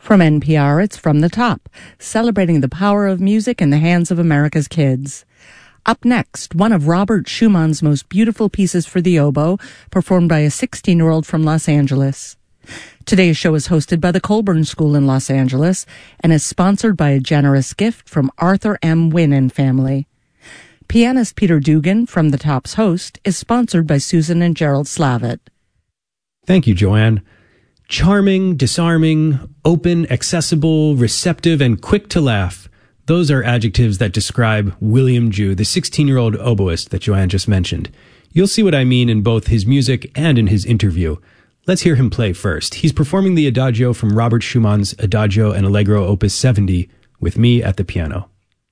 From NPR, it's From the Top, celebrating the power of music in the hands of America's kids. Up next, one of Robert Schumann's most beautiful pieces for the oboe, performed by a 16-year-old from Los Angeles. Today's show is hosted by the Colburn School in Los Angeles and is sponsored by a generous gift from Arthur M. Wynn and family. Pianist Peter Dugan, From the Top's host, is sponsored by Susan and Gerald Slavitt. Thank you, Joanne. Charming, disarming, open, accessible, receptive, and quick to laugh. Those are adjectives that describe William Jew, the 16-year-old oboist that Joanne just mentioned. You'll see what I mean in both his music and in his interview. Let's hear him play first. He's performing the Adagio from Robert Schumann's Adagio and Allegro Opus 70 with me at the piano.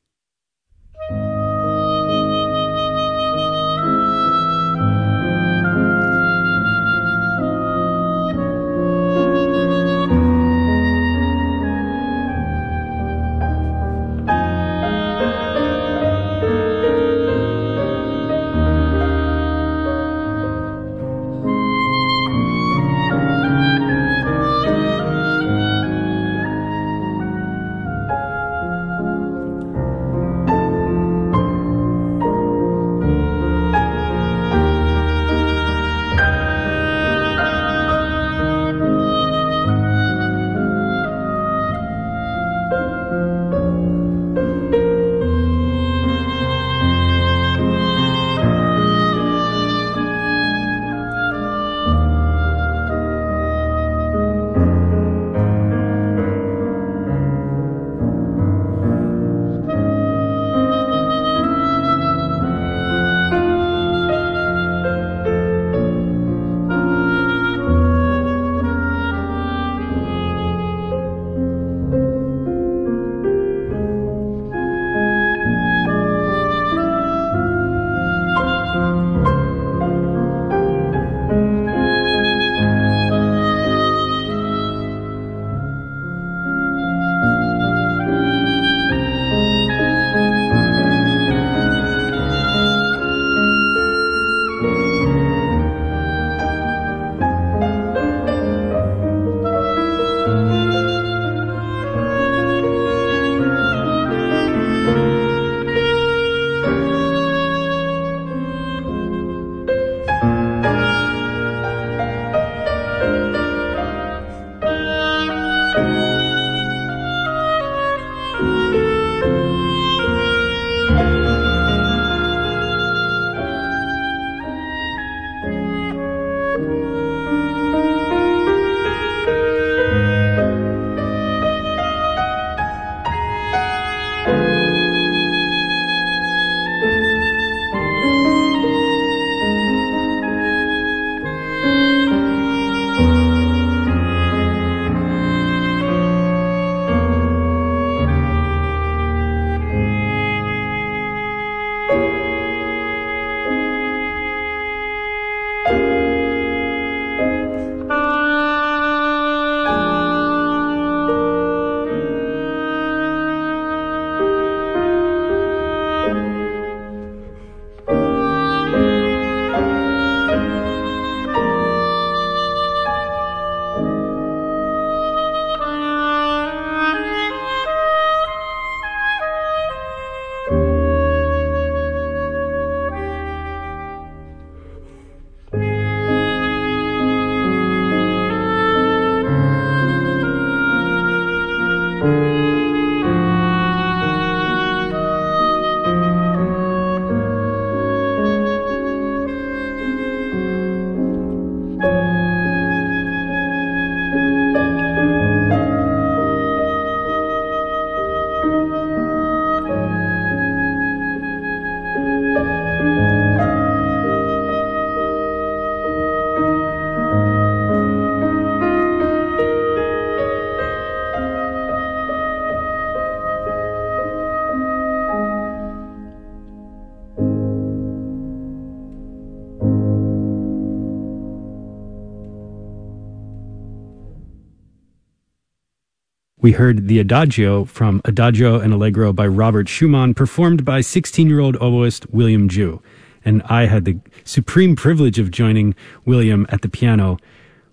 We heard the Adagio from Adagio and Allegro by Robert Schumann, performed by 16-year-old oboist William Jew. And I had the supreme privilege of joining William at the piano.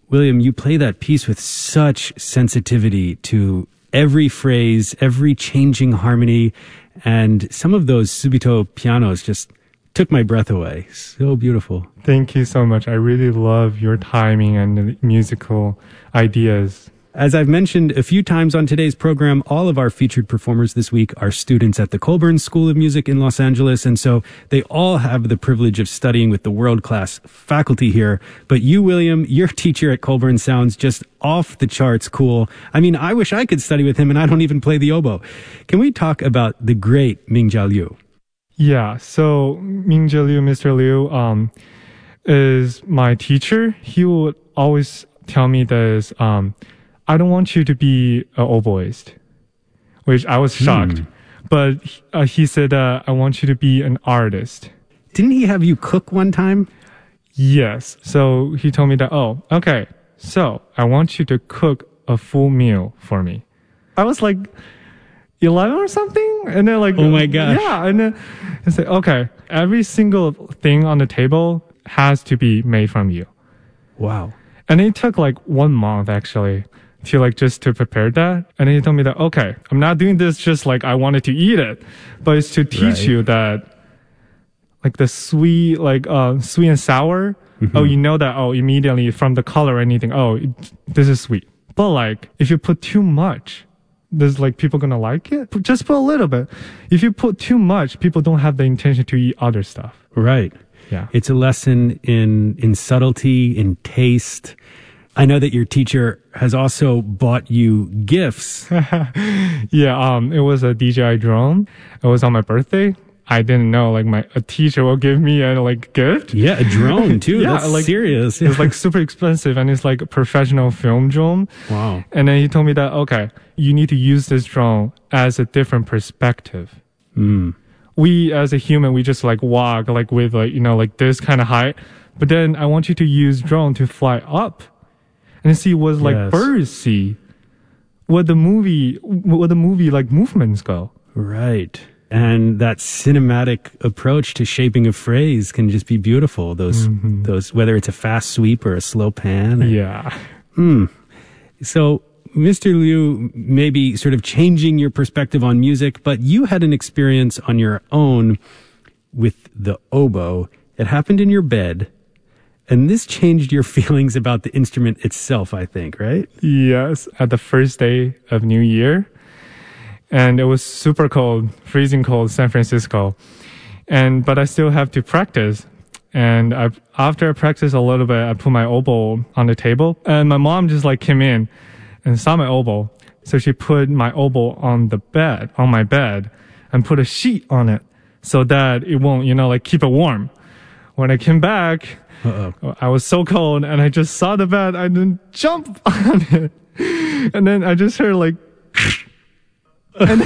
William, you play that piece with such sensitivity to every phrase, every changing harmony, and some of those subito pianos just took my breath away. So beautiful. Thank you so much. I really love your timing and the musical ideas. As I've mentioned a few times on today's program, all of our featured performers this week are students at the Colburn School of Music in Los Angeles, and so they all have the privilege of studying with the world-class faculty here. But you, William, your teacher at Colburn sounds just off the charts cool. I mean, I wish I could study with him, and I don't even play the oboe. Can we talk about the great Mingjia Liu? Yeah, so Mingjia Liu, Mr. Liu, is my teacher. He would always tell me this, I don't want you to be an oboist, which I was shocked. But he said, I want you to be an artist. Didn't he have you cook one time? Yes. So he told me that, oh, okay, so I want you to cook a full meal for me. I was like 11 or something. And then like, oh my gosh. Yeah. And then he said, okay, every single thing on the table has to be made from you. Wow. And it took like 1 month actually to like just to prepare that. And then he told me that, okay, I'm not doing this just like I wanted to eat it, but it's to teach you that like the sweet, like sweet and sour. Mm-hmm. Oh, you know that, oh, immediately from the color or anything, oh, this is sweet. But like if you put too much, there's like people gonna like it. Just put a little bit. If you put too much, people don't have the intention to eat other stuff. Right. Yeah. It's a lesson in subtlety, in taste. I know that your teacher has also bought you gifts. Yeah, it was a DJI drone. It was on my birthday. I didn't know like a teacher will give me a like gift. Yeah, a drone too. Yeah, that's like serious. It's like super expensive and it's like a professional film drone. Wow. And then he told me that, okay, you need to use this drone as a different perspective. We as a human, we just like walk like with like, you know, like this kind of height. But then I want you to use drone to fly up and see what like birds see, what the movie like movements go. Right. And that cinematic approach to shaping a phrase can just be beautiful. Those, whether it's a fast sweep or a slow pan. Yeah. So, Mr. Liu may be sort of changing your perspective on music, but you had an experience on your own with the oboe. It happened in your bed. And this changed your feelings about the instrument itself, I think, right? Yes, at the first day of New Year. And it was super cold, freezing cold, San Francisco. But I still have to practice. And after I practiced a little bit, I put my oboe on the table. And my mom just like came in and saw my oboe. So she put my oboe on my bed, and put a sheet on it so that it won't, you know, like keep it warm. When I came back, I was so cold and I just saw the bed. I didn't jump on it. And then I just heard like, and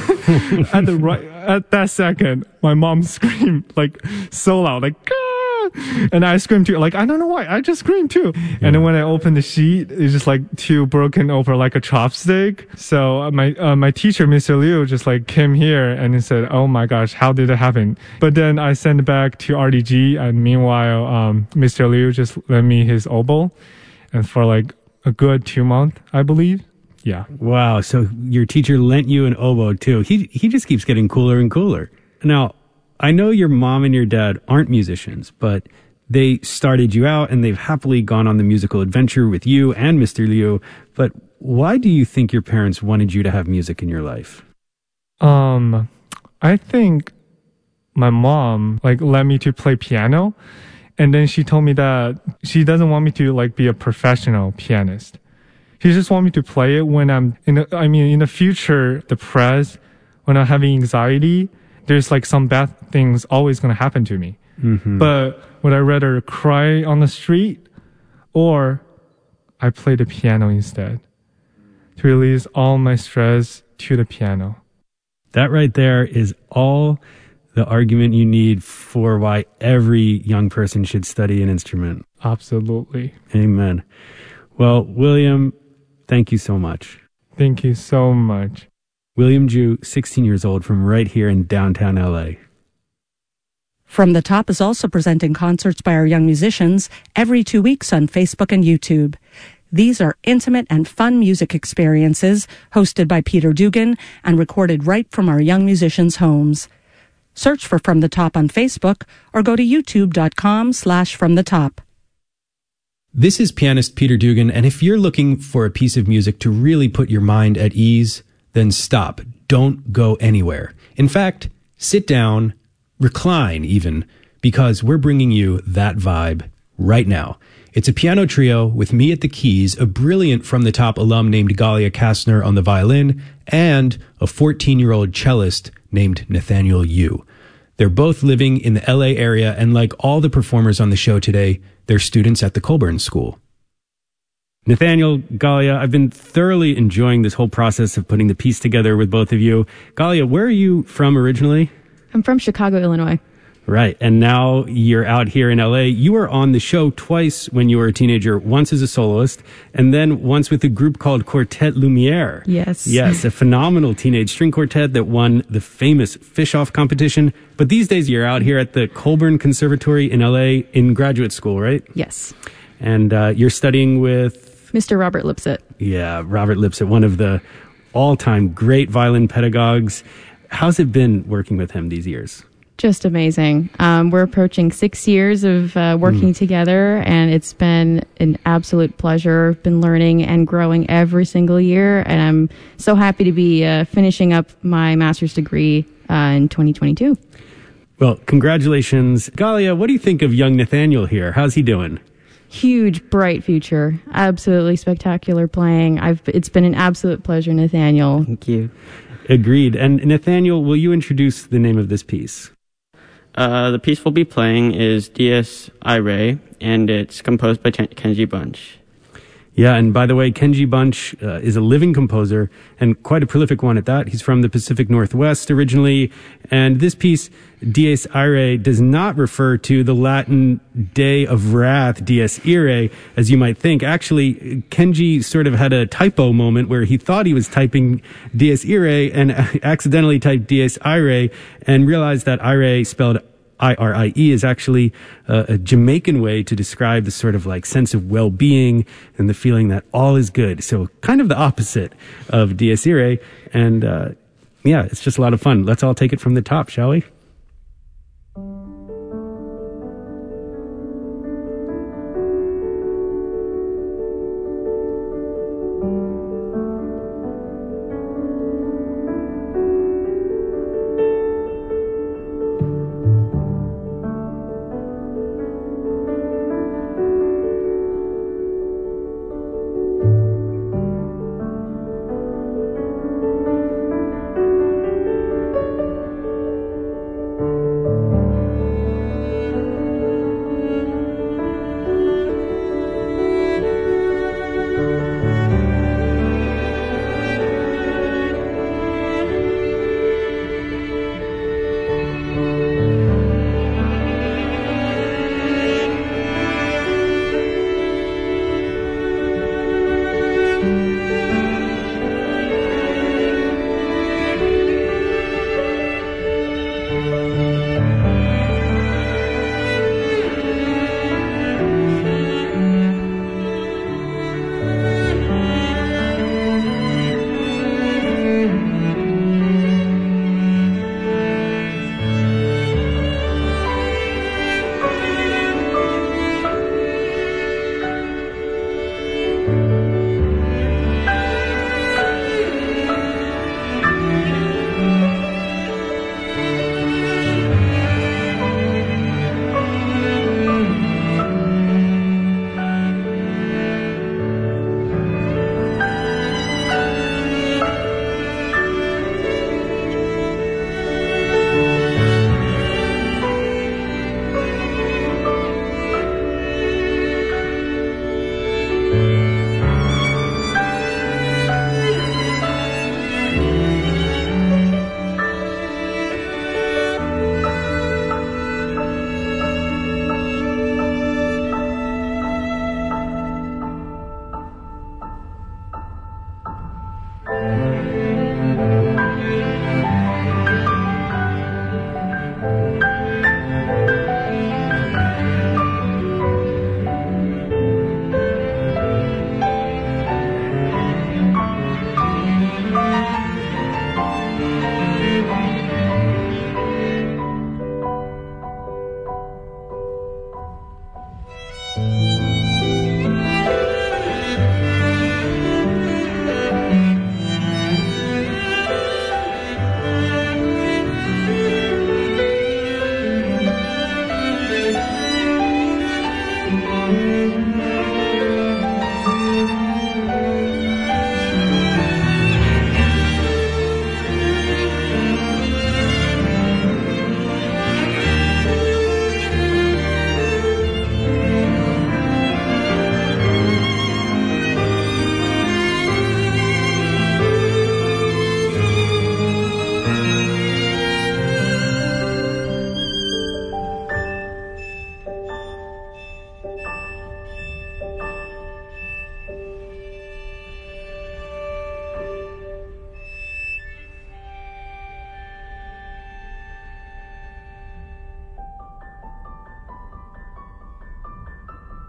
at that second, my mom screamed like so loud, like, ah! And I screamed too. Like, I don't know why. I just screamed too. Yeah. And then when I opened the sheet, it's just like two broken over like a chopstick. So my teacher, Mr. Liu, just like came here and he said, oh my gosh, how did it happen? But then I sent it back to RDG. And meanwhile, Mr. Liu just lent me his oboe. And for like a good 2 months, I believe. Yeah. Wow. So your teacher lent you an oboe too. He just keeps getting cooler and cooler. Now, I know your mom and your dad aren't musicians, but they started you out and they've happily gone on the musical adventure with you and Mr. Liu. But why do you think your parents wanted you to have music in your life? I think my mom like let me to play piano, and then she told me that she doesn't want me to like be a professional pianist. She just want me to play it when I'm in the future, when I'm having anxiety, there's like some bad things always going to happen to me. Mm-hmm. But would I rather cry on the street or I play the piano instead to release all my stress to the piano? That right there is all the argument you need for why every young person should study an instrument. Absolutely. Amen. Well, William, thank you so much. Thank you so much. William Ju, 16 years old, from right here in downtown LA. From the Top is also presenting concerts by our young musicians every 2 weeks on Facebook and YouTube. These are intimate and fun music experiences hosted by Peter Dugan and recorded right from our young musicians' homes. Search for From the Top on Facebook or go to youtube.com/fromthetop. This is pianist Peter Dugan, and if you're looking for a piece of music to really put your mind at ease, then stop. Don't go anywhere. In fact, sit down, recline even, because we're bringing you that vibe right now. It's a piano trio with me at the keys, a brilliant From the Top alum named Galia Kastner on the violin, and a 14-year-old cellist named Nathaniel Yu. They're both living in the LA area, and like all the performers on the show today, they're students at the Colburn School. Nathaniel, Galia, I've been thoroughly enjoying this whole process of putting the piece together with both of you. Galia, where are you from originally? I'm from Chicago, Illinois. Right. And now you're out here in LA. You were on the show twice when you were a teenager, once as a soloist, and then once with a group called Quartet Lumiere. Yes. Yes, a phenomenal teenage string quartet that won the famous Fish-Off competition. But these days you're out here at the Colburn Conservatory in LA in graduate school, right? Yes. And you're studying with... Mr. Robert Lipset. Yeah, Robert Lipset, one of the all-time great violin pedagogues. How's it been working with him these years? Just amazing. We're approaching 6 years of working together, and it's been an absolute pleasure. I've been learning and growing every single year, and I'm so happy to be finishing up my master's degree in 2022. Well, congratulations. Galia, what do you think of young Nathaniel here? How's he doing? Huge, bright future. Absolutely spectacular playing. It's been an absolute pleasure, Nathaniel. Thank you. Agreed. And Nathaniel, will you introduce the name of this piece? The piece we'll be playing is Dies Irae, and it's composed by Kenji Bunch. Yeah, and by the way, Kenji Bunch is a living composer, and quite a prolific one at that. He's from the Pacific Northwest originally, and this piece, Dies Irae, does not refer to the Latin Day of Wrath, Dies Irae, as you might think. Actually, Kenji sort of had a typo moment where he thought he was typing Dies Irae and accidentally typed Dies Irae and realized that Irae, spelled I-R-I-E, is actually a Jamaican way to describe the sort of like sense of well-being and the feeling that all is good. So kind of the opposite of Dies Irae. And yeah, it's just a lot of fun. Let's all take it from the top, shall we?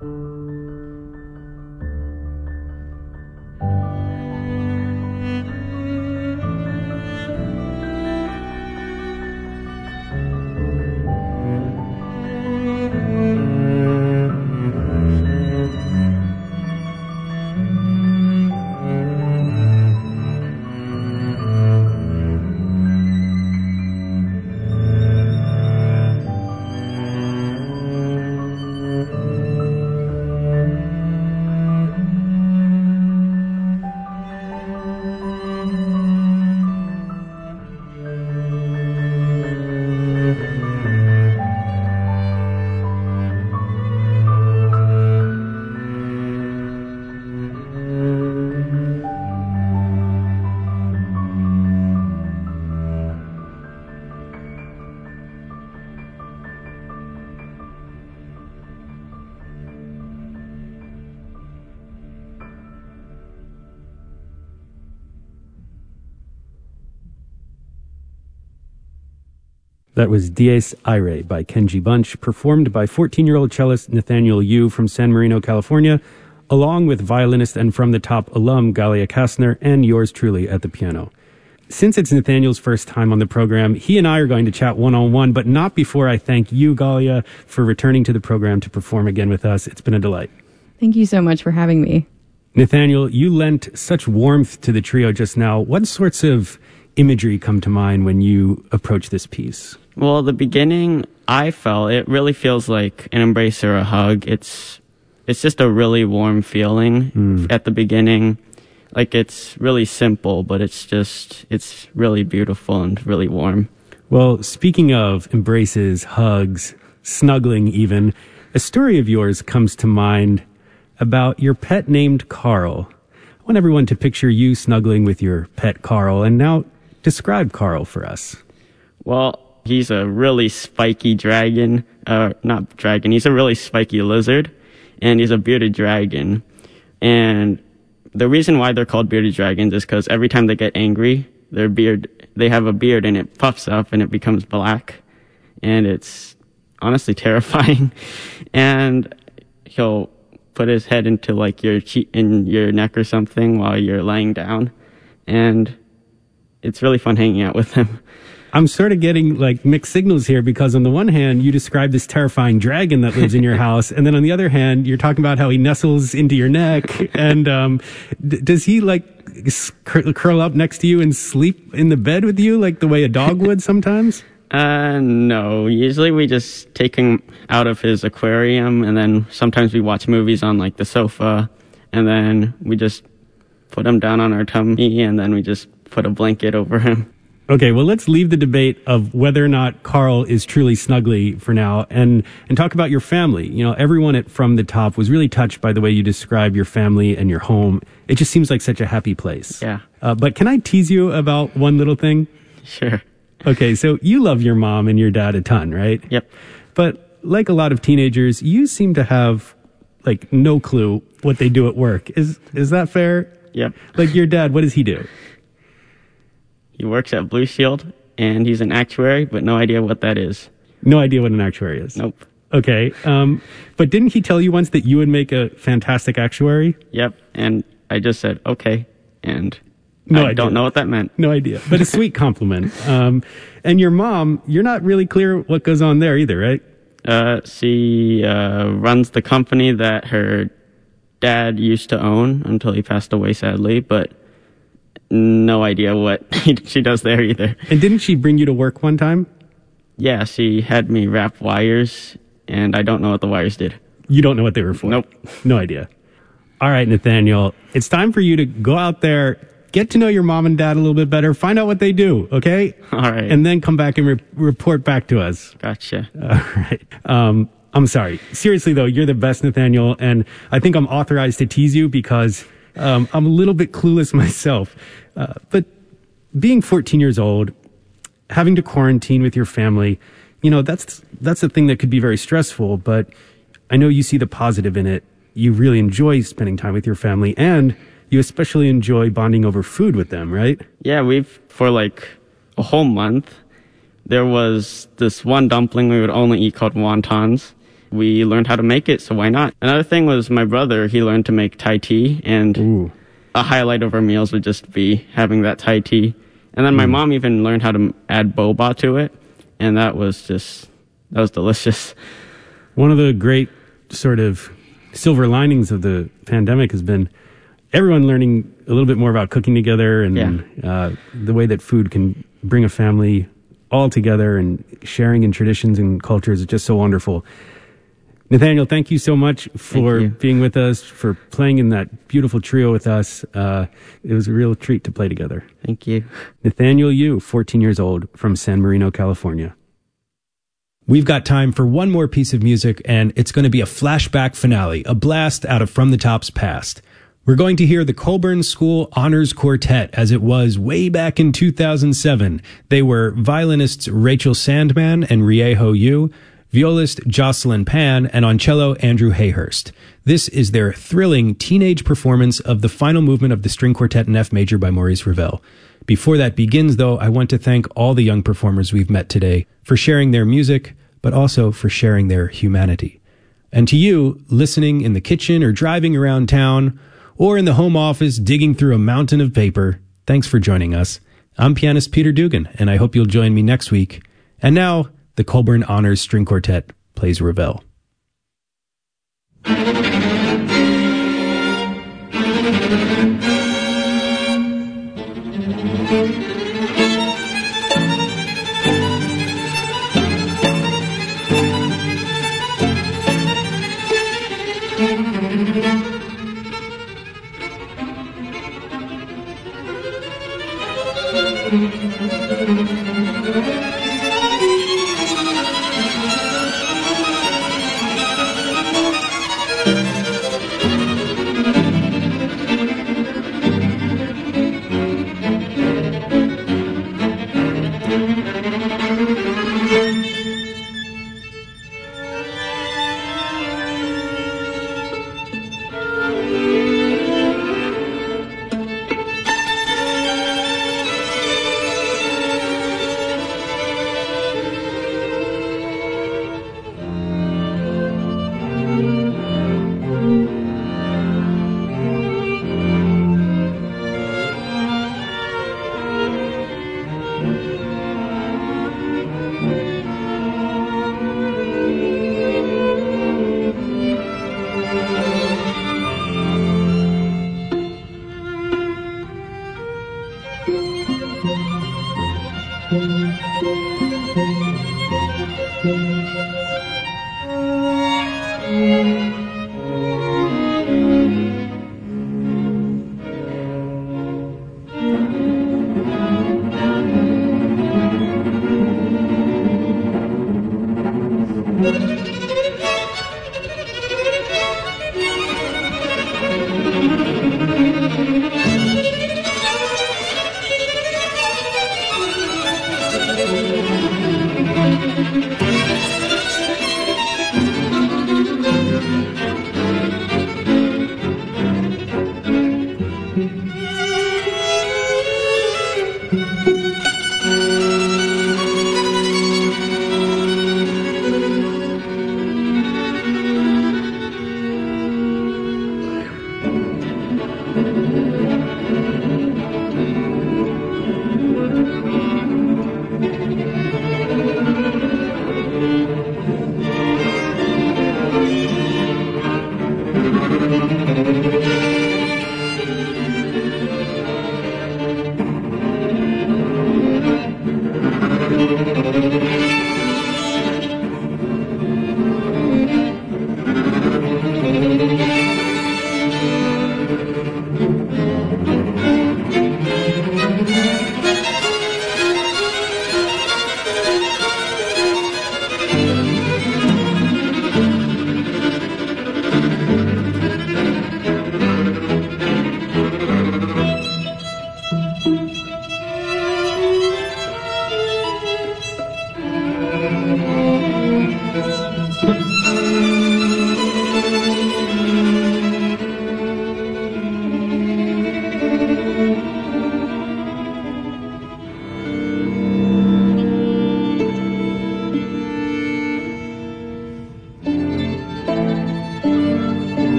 That was Dies Irae by Kenji Bunch, performed by 14-year-old cellist Nathaniel Yu from San Marino, California, along with violinist and From the Top alum Galia Kastner and yours truly at the piano. Since it's Nathaniel's first time on the program, he and I are going to chat one-on-one, but not before I thank you, Galia, for returning to the program to perform again with us. It's been a delight. Thank you so much for having me. Nathaniel, you lent such warmth to the trio just now. What sorts of imagery come to mind when you approach this piece? Well, the beginning, I felt it really feels like an embrace or a hug. It's just a really warm feeling at the beginning. Like, it's really simple, but it's really beautiful and really warm. Well, speaking of embraces, hugs, snuggling even, a story of yours comes to mind about your pet named Carl. I want everyone to picture you snuggling with your pet Carl, and now describe Carl for us. Well, he's a really spiky dragon. Not dragon, he's a really spiky lizard, and he's a bearded dragon. And the reason why they're called bearded dragons is because every time they get angry, they have a beard and it puffs up and it becomes black. And it's honestly terrifying. And he'll put his head into like in your neck or something while you're laying down. And it's really fun hanging out with him. I'm sort of getting like mixed signals here because on the one hand, you describe this terrifying dragon that lives in your house. And then on the other hand, you're talking about how he nestles into your neck. And does he like curl up next to you and sleep in the bed with you like the way a dog would sometimes? No. Usually we just take him out of his aquarium, and then sometimes we watch movies on like the sofa, and then we just put him down on our tummy, and then we just put a blanket over him. Okay, well, let's leave the debate of whether or not Carl is truly snuggly for now and talk about your family. You know, everyone at From the Top was really touched by the way you describe your family and your home. It just seems like such a happy place. Yeah. But can I tease you about one little thing? Sure. Okay, so you love your mom and your dad a ton, right? Yep. But like a lot of teenagers, you seem to have like no clue what they do at work. Is that fair? Yep. Like your dad, what does he do? He works at Blue Shield, and he's an actuary, but no idea what that is. No idea what an actuary is? Nope. Okay. But didn't he tell you once that you would make a fantastic actuary? Yep. And I just said, okay. And no I idea. don't know what that meant. No idea. But a sweet compliment. And your mom, you're not really clear what goes on there either, right? She runs the company that her dad used to own until he passed away, sadly, but no idea what she does there either. And didn't she bring you to work one time? Yeah, she had me wrap wires, and I don't know what the wires did. You don't know what they were for? Nope. No idea. All right, Nathaniel, it's time for you to go out there, get to know your mom and dad a little bit better, find out what they do, okay? All right. And then come back and report back to us. Gotcha. All right. I'm sorry. Seriously, though, you're the best, Nathaniel, and I think I'm authorized to tease you because I'm a little bit clueless myself. But being 14 years old, having to quarantine with your family, you know, that's a thing that could be very stressful, but I know you see the positive in it. You really enjoy spending time with your family, and you especially enjoy bonding over food with them, right? Yeah, for like a whole month, there was this one dumpling we would only eat called wontons, we learned how to make it, so why not? Another thing was my brother, he learned to make Thai tea, and a highlight of our meals would just be having that Thai tea. And then my mom even learned how to add boba to it, and that was delicious. One of the great sort of silver linings of the pandemic has been everyone learning a little bit more about cooking together and the way that food can bring a family all together, and sharing in traditions and cultures is just so wonderful. Nathaniel, thank you so much for being with us, for playing in that beautiful trio with us. It was a real treat to play together. Thank you. Nathaniel Yu, 14 years old, from San Marino, California. We've got time for one more piece of music, and it's going to be a flashback finale, a blast out of From the Top's past. We're going to hear the Colburn School Honors Quartet as it was way back in 2007. They were violinists Rachel Sandman and Rieho Yu, violist Jocelyn Pan, and on cello Andrew Hayhurst. This is their thrilling teenage performance of the final movement of the String Quartet in F Major by Maurice Ravel. Before that begins, though, I want to thank all the young performers we've met today for sharing their music, but also for sharing their humanity. And to you, listening in the kitchen or driving around town, or in the home office digging through a mountain of paper, thanks for joining us. I'm pianist Peter Dugan, and I hope you'll join me next week. And now, the Colburn Honors String Quartet plays Ravel.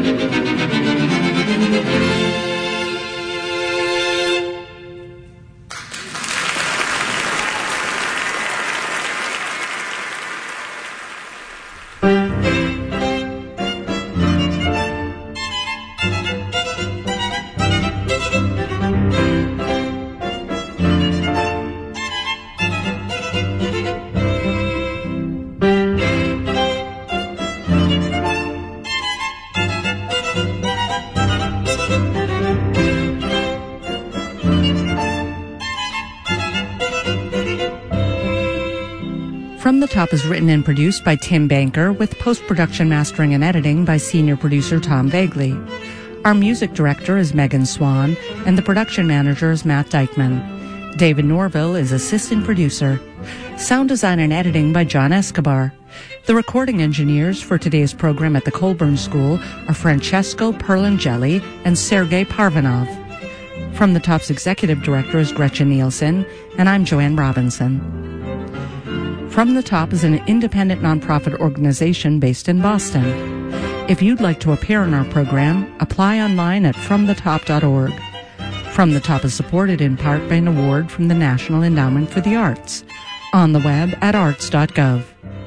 From the Top is written and produced by Tim Banker, with post-production mastering and editing by senior producer Tom Vagley. Our music director is Megan Swan, and the production manager is Matt Dykman. David Norville is assistant producer. Sound design and editing by John Escobar. The recording engineers for today's program at the Colburn School are Francesco Perlingeli and Sergei Parvanov. From the Top's executive director is Gretchen Nielsen, and I'm Joanne Robinson. From the Top is an independent nonprofit organization based in Boston. If you'd like to appear in our program, apply online at fromthetop.org. From the Top is supported in part by an award from the National Endowment for the Arts. On the web at arts.gov.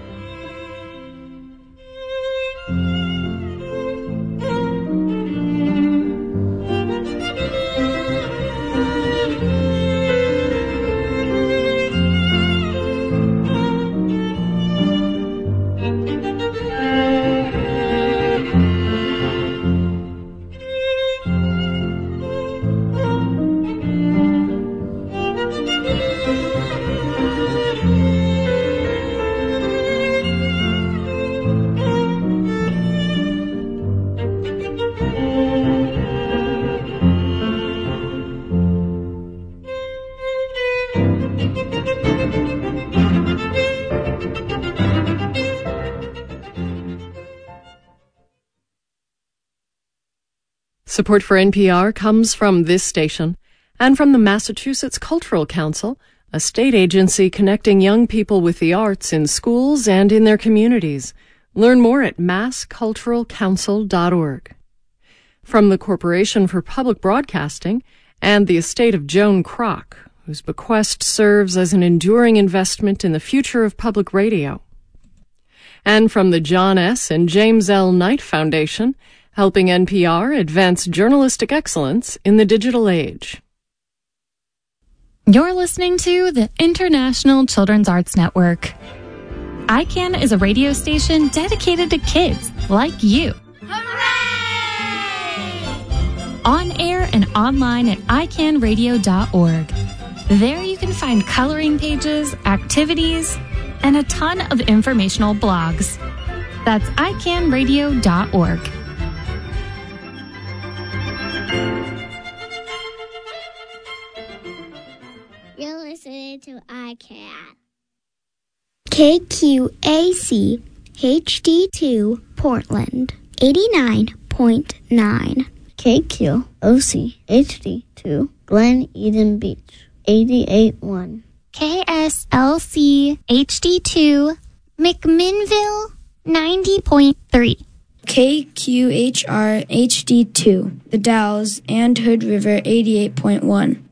Support for NPR comes from this station and from the Massachusetts Cultural Council, a state agency connecting young people with the arts in schools and in their communities. Learn more at massculturalcouncil.org. From the Corporation for Public Broadcasting and the estate of Joan Kroc, whose bequest serves as an enduring investment in the future of public radio. And from the John S. and James L. Knight Foundation, helping NPR advance journalistic excellence in the digital age. You're listening to the International Children's Arts Network. ICANN is a radio station dedicated to kids like you. Hooray! On air and online at iCannRadio.org. There you can find coloring pages, activities, and a ton of informational blogs. That's iCannRadio.org. You're listening to ICANN. KQAC HD2 Portland 89.9. KQOC HD2 Glen Eden Beach 88.1. KSLC HD2 McMinnville 90.3. KQHR HD2 The Dalles and Hood River 88.1.